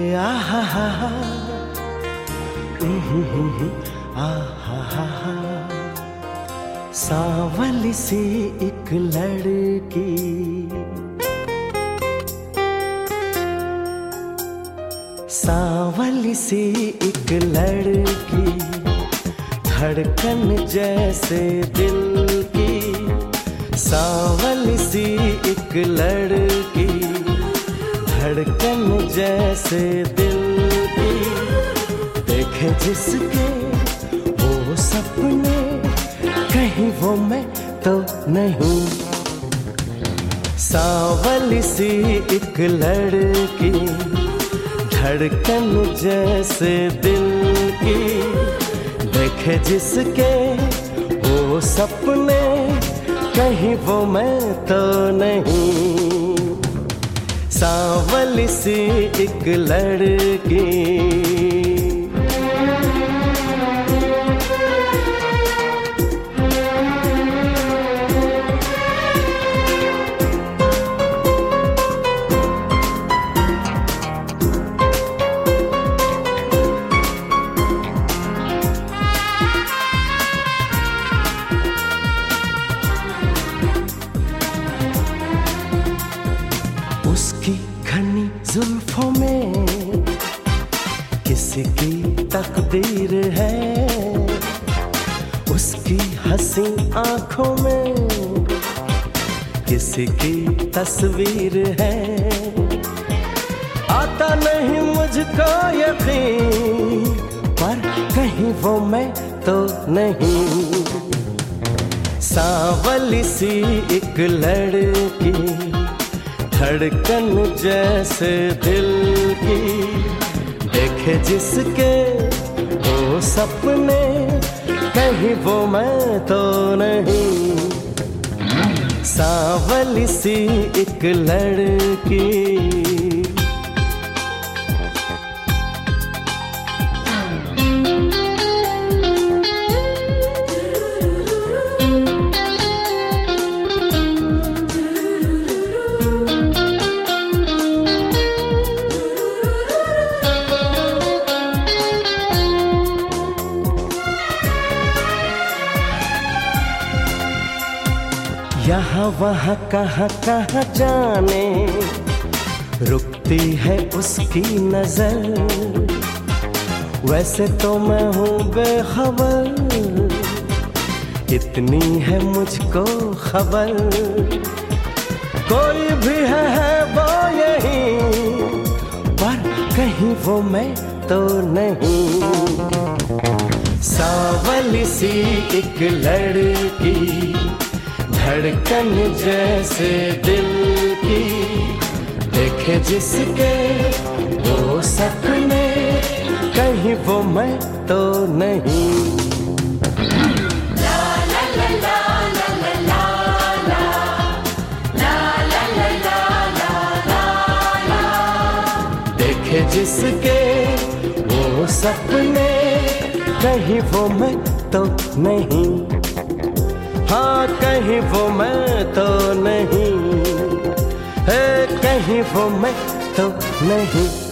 आहा हा हा, आहा हा हा। सांवली सी एक लड़की, सांवली सी एक लड़की, धड़कन जैसे दिल की। सांवली सी एक लड़की, धड़कन जैसे दिल की। देखे जिसके वो सपने, कहीं वो मैं तो नहीं। सांवली सी एक लड़की, धड़कन जैसे दिल की। देखे जिसके वो सपने, कहीं वो मैं तो नहीं। सांवली सी एक लड़की। उसकी घनी जुल्फों में किसी की तकदीर है, उसकी हंसी आंखों में किसी की तस्वीर है। आता नहीं मुझको यकीन, पर कहीं वो मैं तो नहीं। सांवली सी एक लड़की, धड़कन जैसे दिल की। देखे जिसके वो सपने, कहीं वो मैं तो नहीं। सांवली सी एक लड़की। यहाँ वहाँ कहाँ कहाँ जाने, रुकती है उसकी नजर। वैसे तो मैं हूँ बेखबर, इतनी है मुझको खबर। कोई भी है वो यही, पर कहीं वो मैं तो नहीं। सांवली सी एक लड़की, धड़कन जैसे दिल की। देखे जिसके वो सपने, कहीं वो मैं तो नहीं। ला ला ला ला ला ला ला, ला ला ला ला ला ला। देखे जिसके वो सपने, कहीं वो मैं तो नहीं। हाँ कहीं वो मैं तो नहीं है, कहीं वो मैं तो नहीं।